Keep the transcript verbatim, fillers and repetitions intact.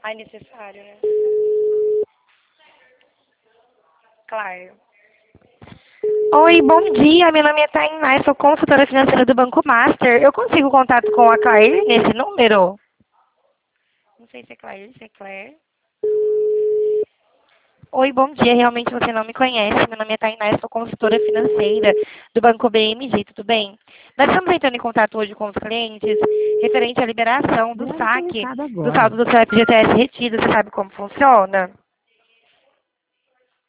Ai, necessário, né? Claro. Oi, bom dia. Meu nome é Tainá, sou consultora financeira do Banco Master. Eu consigo contato com a Claire nesse número? Não sei se é Claire, se é Claire. Oi, bom dia. Realmente você não me conhece. Meu nome é Tainá, sou consultora financeira do Banco B M G, tudo bem? Nós estamos entrando em contato hoje com os clientes referente à liberação do Será saque conectado do agora. saldo do seu F G T S retido. Você sabe como funciona?